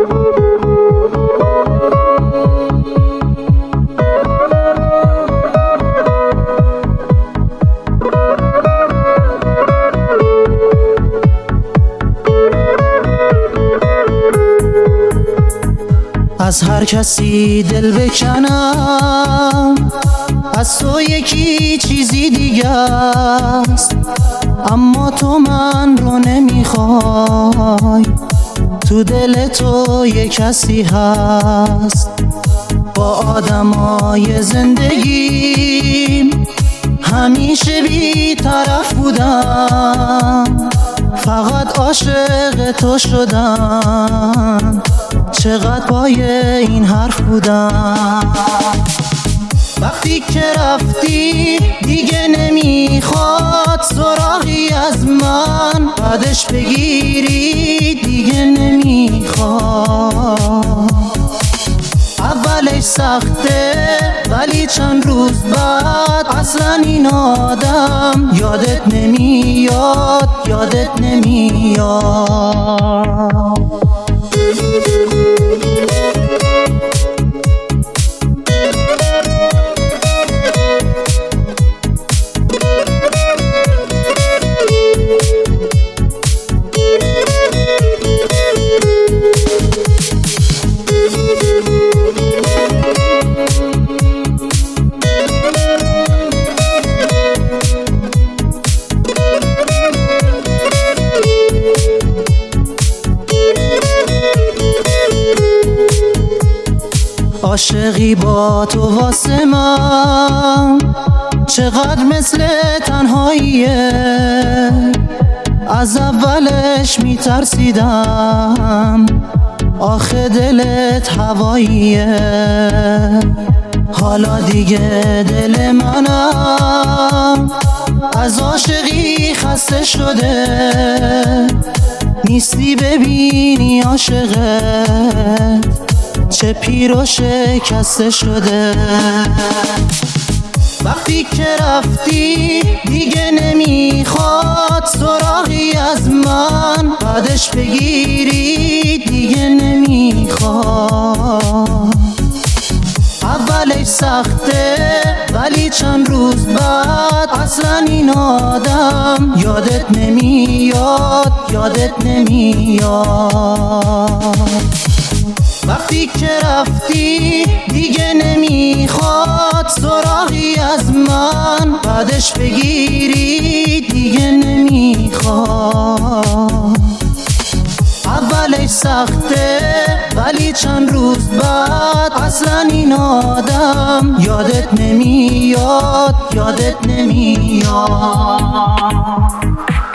از هر کسی دل بکنم، از تو یکی چیزی دیگه است، اما تو من رو نمیخوای. تو دل تو یک کسی هست، با آدمای زندگیم همیشه بی طرف بودم، فقط عاشق تو شدم. چقدر پای این حرف بودم. وقتی که رفتی دیگه نمیخواد سراغی از من، بعدش بگیری دیگه نمیخواد. اولش سخته ولی چند روز بعد اصلا این آدم یادت نمیاد، یادت نمیاد. عاشقی با تو واسه من چقدر مثل تنهاییه، از اولش میترسیدم آخه دلت هواییه. حالا دیگه دل منم از عاشقی خسته شده، نیستی ببینی عاشقت چه پیر و شکسته شده. وقتی که رفتی دیگه نمیخواد سراغی از من، بعدش بگیری دیگه نمیخواد. اولش سخته ولی چند روز بعد اصلا این آدم یادت نمیاد، یادت نمیاد. وقتی که رفتی دیگه نمیخواد سراغی از من، بعدش بگیری دیگه نمیخواد. اولش سخته ولی چند روز بعد اصلا این آدم یادت نمیاد، یادت نمیاد.